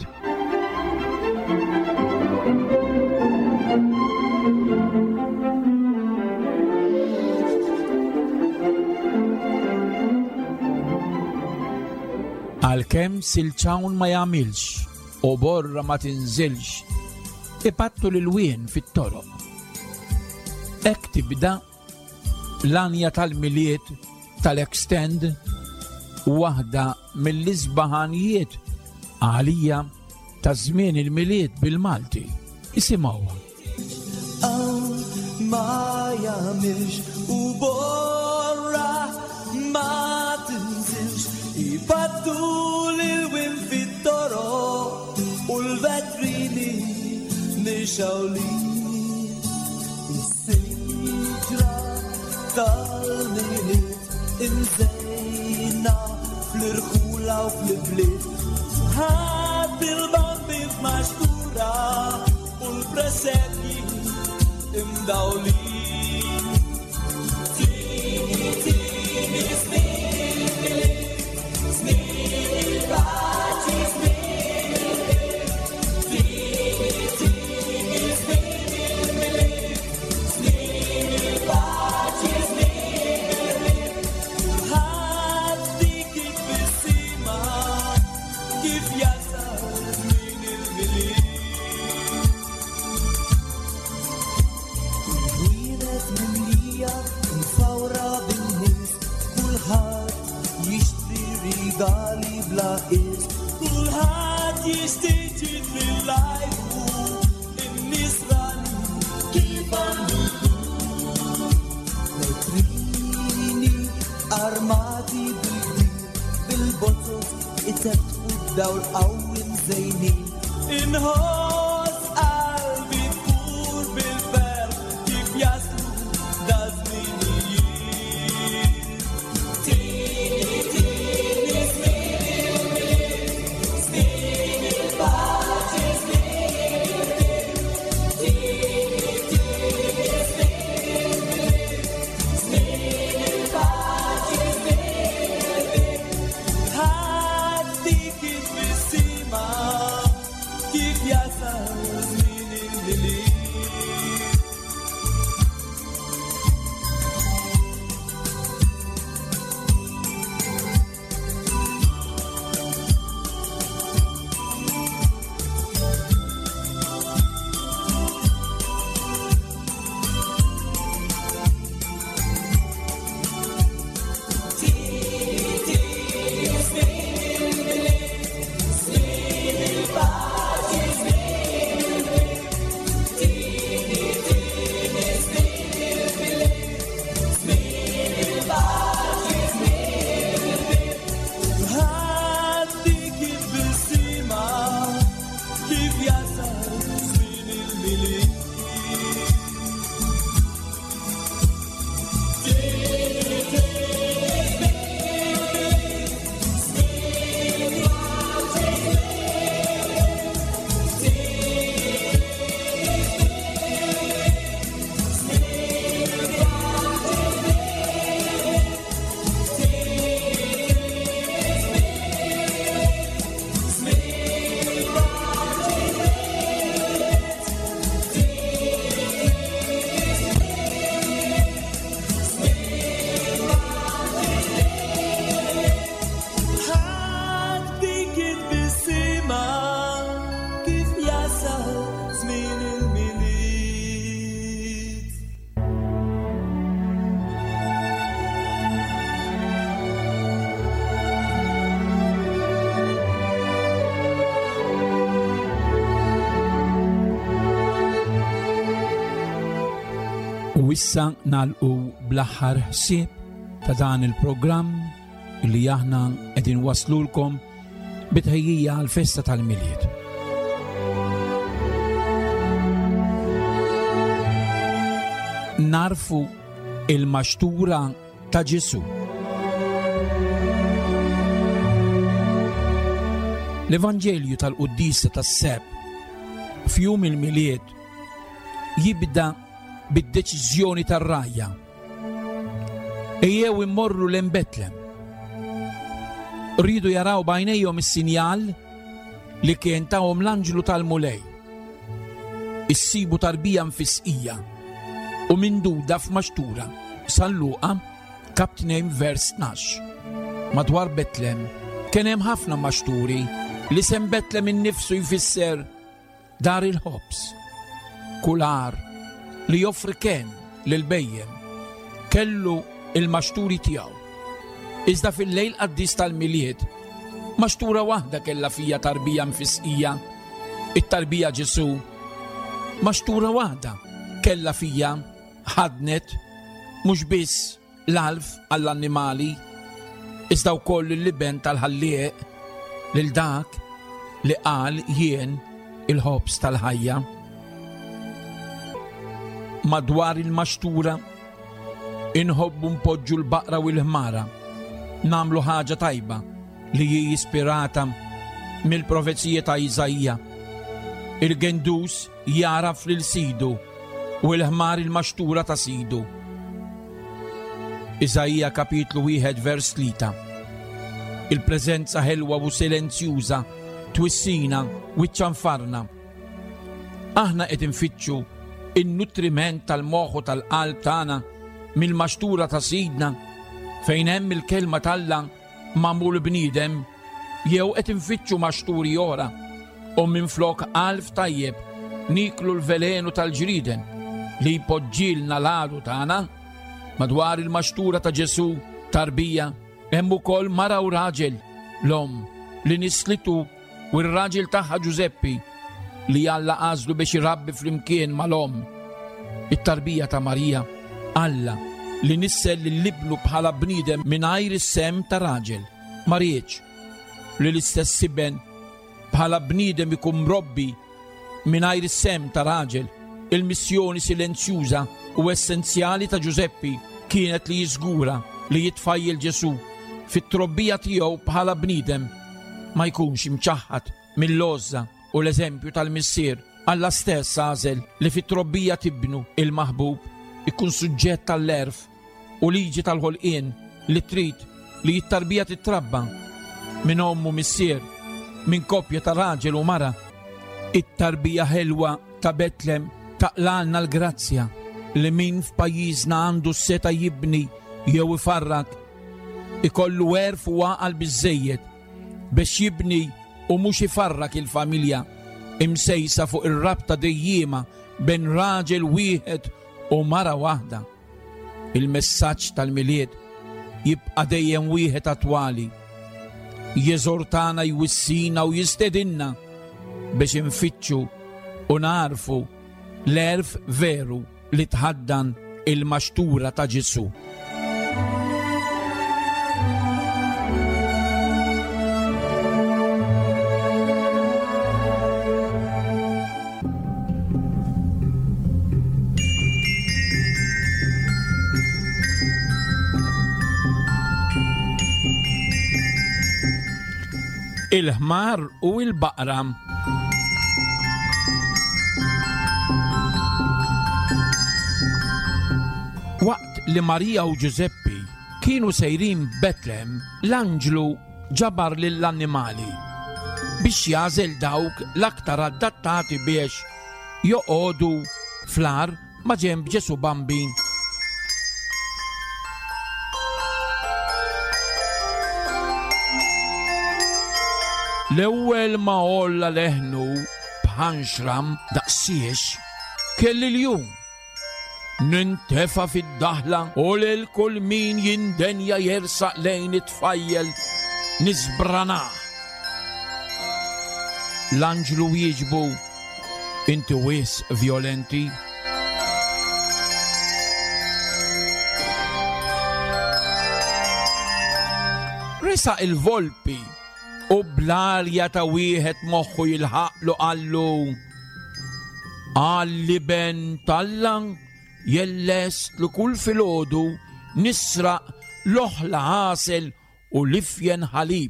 Għalkemm silċawn ma jagħmilx u borra ma tinżilx, ipattu l-wien fit-toroq. Hekk tibda l-anja tal-miliet tal-Extend, waħda mill-isbaħanijiet għalija ta' żmien il-miliet bil-Malti. Isimgħuha. Ma jagħmilx u borra ma tinżilx, ipattu l-wien fit-toroq u l-vetrini nixawli. Is-siġra tal-miliet imżejna fl-irħula u fl-bliet. Ħadd il-bambit maxtura u l-presepi imdawli. Tini, tini, smili, smili, paċi, smili, tini, tini, smili, smili, paċi, smili. Ħaddi kif bissima, kif jasal min il-miliet. Mfawra bin-nies, kulħadd jixtri rigali bla qis, kulħadd jixtieq fil-lajfu in-nies rani kif għandu jkun. Vetrini armati bil-kbir, bil-botot itebħu d-dawl qawwim żejnin. Inħoss qalbi tfur bil-ferħ kif jaslu Smili, U issa nagħlqu bl-aħħar ħsieb ta' dan il-programm li aħna qegħdin waslulkom bitħejjija għall-festa tal-Milied. Narfu il-maxtura ta' Ġesu. L-Evanġelju tal-Quddisa tas-Sebt f'jum il-Milied jibda bid-deċiżjoni tar-rajja. Ejjew immorru lejn Betlem. Rridu jaraw b'għajnejhom is-sinjal li kien tahom l-anġlu tal-mulej. Issibu tarbija mfisqija u minduda f'maxtura San Luqa kap tnejn vers tnax. Madwar Betlem kien hemm ħafna maxturi li sem Betlem innifsu jfisser dar il-ħobs. Kular li joffri kemm lil bejjem kellu il-maxturi tiegħu. Iżda fil-lejl qaddis tal-Milied maxtura waħda kellha fija tarbija mfisqija, it-tarbija Ġesu. Maxtura waħda kellha fija ħadnet mhux biss l-alf għall-annimali, iżda wkoll il-liben tal-ħallieq lil dak li qal jien il-ħobs tal-ħajja. Madwar il-maxtura inħobbu npoġġu l-baqra u l-ħmara, namlu ħaġa tajba li hi ispirata mill-profezija ta' Iżajja. Il-gendus jaraf lil sidu u l-ħmar il-maxtura ta' sidu. Iżajja kapitlu wieħed vers tlieta. Il-preżenza ħelwa u silenzjuża twissina u ċċanfarna. Aħna qed infittxu in-nutriment tal-moħħ u tal-qalb tagħna mill-maxtura ta' sidna fejn hemm il-kelma tal-Alla magħmul bniedem, jew qed infittxu maxturi oħra u minflok qalb tajjeb niklu l-velenu tal-ġrieden li jpoġġilna l-għadu tagħna. Madwar il-maxtura ta' Ġesu tarbija hemm ukoll mara u raġel, l-om li nislitu u r-raġel tagħha Ġuseppi li Alla għażlu biex irabbi flimkien mal-om. It-tarbija ta' Marija, Alla li nissel l-libnu bħala bniedem mingħajr is-sem ta' raġel. Ma rridx li l-istess siben bħala bniedem ikun mrobbi mingħajr is-sem ta' raġel. Il-missjoni silenzjuża u essenzjali ta' Ġuseppi kienet li jiżgura li jitfajjel Ġesu fit-trobbija tiegħu bħala bniedem ma jkunx imċaħħad mill-lozza u l-eżempju tal-missier. Alla stess għażel li fit-trobbija tibnu il-maħbub ikun suġġett tal-erf u liġi tal-ħolqien li trid li jittarbija titrabba minn ommu missier, minn koppja ta' raġel u mara. It-tarbija ħelwa ta' Betlem taqlalna l-grazzja li min f'pajjiżna għandu s-seta jibni jew ifarrak ikollu erf u għaqal biżżejjed biex jibni u mhux ifarrak il-familja imsejsa fuq ir-rabta dejjiema bejn raġel wieħed u mara waħda. Il-messaġġ tal-Milied jibqa' dejjem wieħed attwali. Jeżortana jwissina u jistedinna biex infittxu u narfu l-erf veru li tħaddan il-maxtura ta' Ġesu. Il-ħmar u il-baqra. Waqt li Marija u Ġuseppi kienu sejrin Betlem, l-anġlu ġabar lill-annimali biex jażel dawk l-aktar adattati biex joqogħdu fl-ar ma' ġenb Ġesu bambin. L-ewwel ma olla leħnu b'ħanxram daqsiex kelli l-jum nintefa fid-daħla u lil kull min jindenja jersaq lejn it-tfajjel nisbranah. L-anġlu jieġbu inti wis violenti. Resa il-volpi u blarja ta' wieħed moħħu jilħaqlu qallu għalli ben tallan jellest li kull filgħodu nisraq l-oħla ħasel u lifjen ħalib.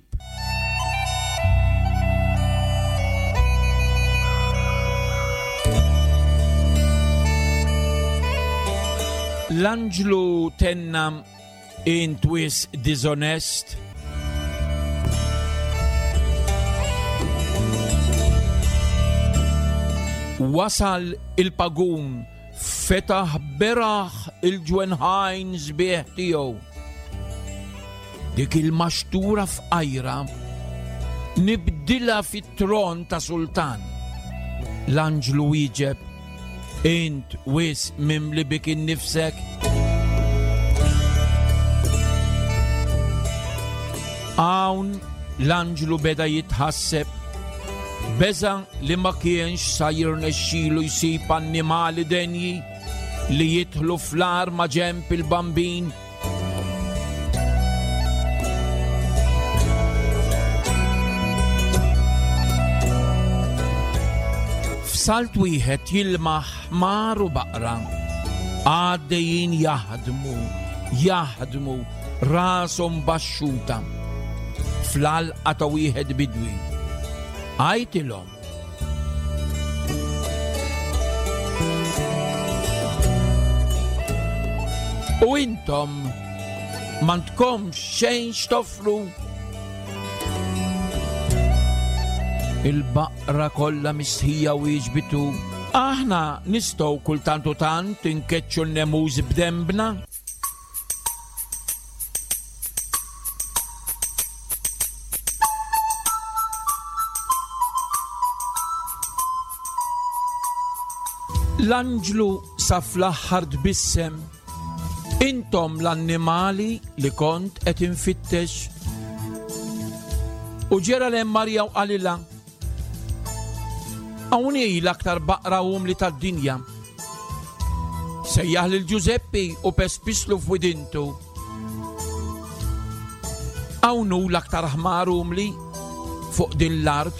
L-anġlu tenna intwis disonest wasal il-pagun fetaħ beraħ il-ġwenħajn zbieħ tiegħu. Dik il-maxtura f'qajra nibdilha fit-tron ta' sultan. L-anġlu wieġeb, int wis mimli bik innifsek? Hawn l-anġlu beda jitħasseb, beża li ma kienx sa jirnexxielu jsib annimali denji li jidħlu fl-arma ġenb il-bambin. F'salt wieħed jilmaħ ħmar u baqra għaddejjin jaħdmu, jaħdmu rashom baxxuta fl-għalqa ta' wieħed bidwi. Għajtilhom, u intom m'għandkomx xejn x'toffru? Il-baqra kollha mistħija wieġbitu, aħna nistgħu kultant u tant inkeċċu n-nemuż b'dembna. L-anġlu sa fl-aħħar tbissem, intom l-annimali li kont qed infittex. U ġera lem Marja u qalilha, hawn hi l-aktar baqra umli tad-dinja. Sejjaħ lil Giuseppi u pespislu f'widintu. Hawn hu l-aktar ħmar umli fuq din l-art.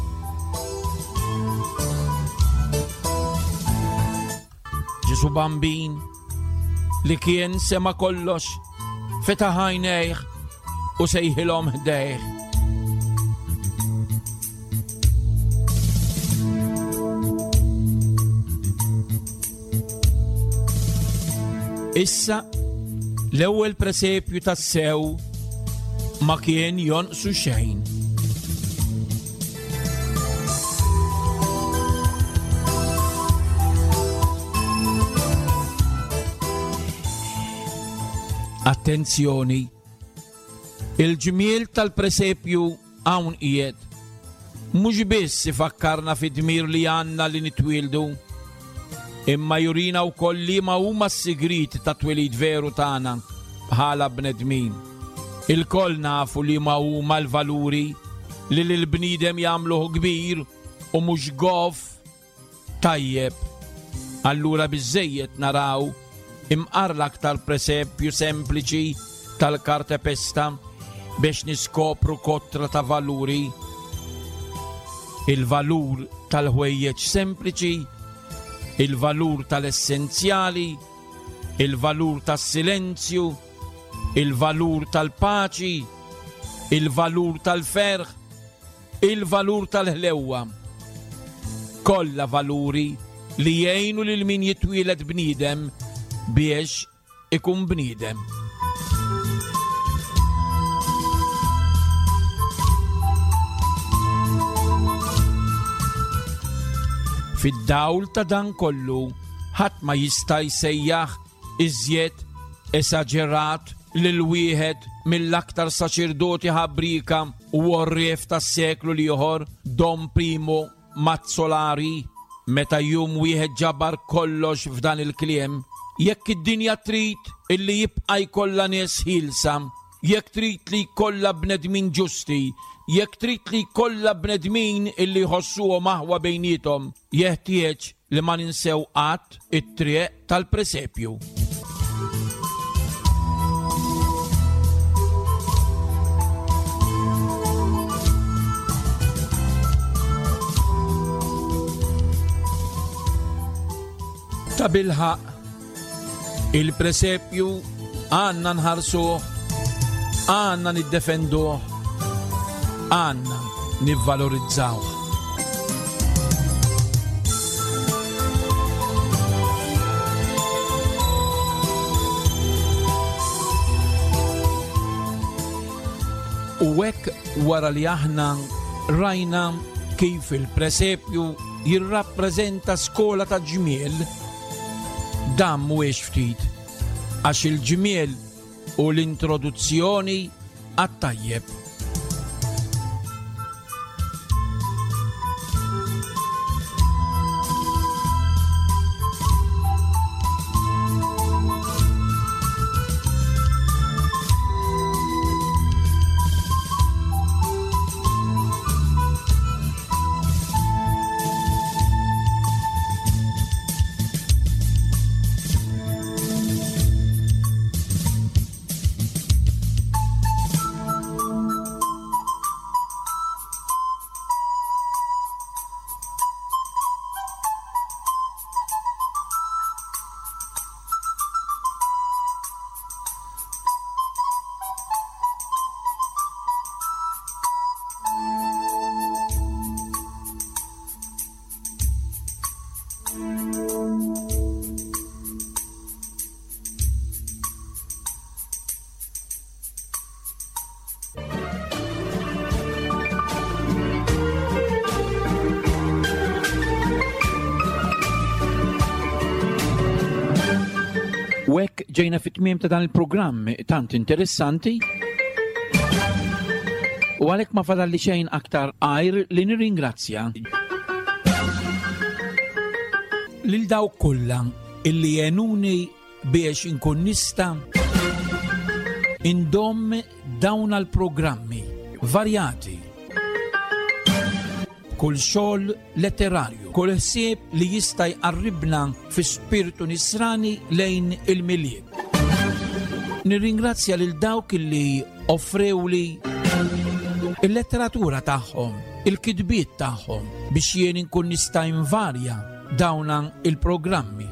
Ġesu bambin li kien sema kollox fetaħ għajnejh u sejħilhom ħdejh. Issa l-ewwel presepju tas-sew ma kien jonqsu xejn. Attenzjoni, il-ġmiel tal-presepju hawn qiegħed mhux biss ifakkarna fid-dmir li għandna li nitwieldu, imma jurina wkoll liema huma s-sigriti ta' twelid veru tagħna bħala bnedmin. Il-koll nafu liema huma l-valuri li l-bniedem jagħmluh kbir u mhux gof tajjeb. Allura biżżejjed naraw imqarlak tal-presepju sempliċi tal-kartepesta biex niskopru kotra ta' valuri. Il-valur tal-ħwejjeġ sempliċi, il-valur tal-essenzjali, il-valur tas-silenzju, il-valur tal-paċi, il-valur tal-ferħ, il-valur tal-ħlewwa. Kollha valuri li jgħinu lil min jitwieled bniedem biex ikun bniedem. Fid-dawl ta' dan kollu, ħadd ma jista' jsejjaħ iżjed esaġerat lil wieħed mill-aktar saċerdoti ħabbrika u orrief tas-seklu ieħor Dom Primo Mazzolari, meta jum wieħed ġabar kollox f'dan il-kliem. Jekk id-dinja trid illi jibqa' jkollha nies ħielsa, jekk trid li jkollha bnedmin ġusti, jekk trid li jkollha bnedmin illi jħossuhom aħwa bejniethom, jeħtieġ li ma ninsew qatt it-triq tal-presepju. Ta' bilħaq, il-presepju għanna nħarsuh, għanna niddefenduh, għanna nivvalorizzaw. U hekk wara li aħna rajna kif il-presepju jirrappreżenta skola ta' ġmiel, dan mhuwiex ftit għax il-ġmiel u l-introduzzjoni għat-tajjeb. U hekk ġejna fit-tmiem ta' dan il-programm tant interessanti u għalhekk ma fadalli xejn aktar għajr li nirringrazzja lil dawk kollha illi għenuni biex inkun nista' indomm dawn għall-programmi varjati. Kull xogħol letterarju, kull ħsieb li jista' jqarribna fi spiritu nisrani lejn il-miliet. Nirringrazzja lil dawk li offrewli il-letteratura tagħhom, il-kitbiet tagħhom biex jien inkun nista' invarja dawna il-programmi.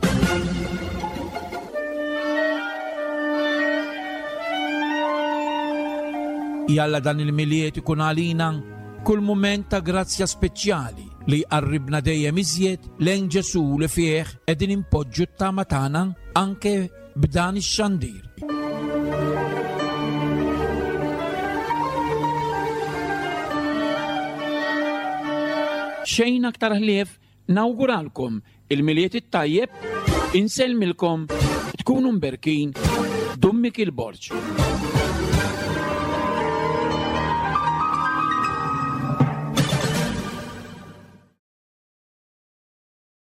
Jalla dan il-miliet ikun għalina kull mument ta' grazzja speċjali li qarribna dejjem iżjed lejn Ġesu li fih qegħdin impoġġu t-tama tagħna anke b'dan ix-xandir. Xejn aktar ħlief nawguralkom il-miliet it-tajjeb, insellmilkom tkunu mberkin dummik il-borġ.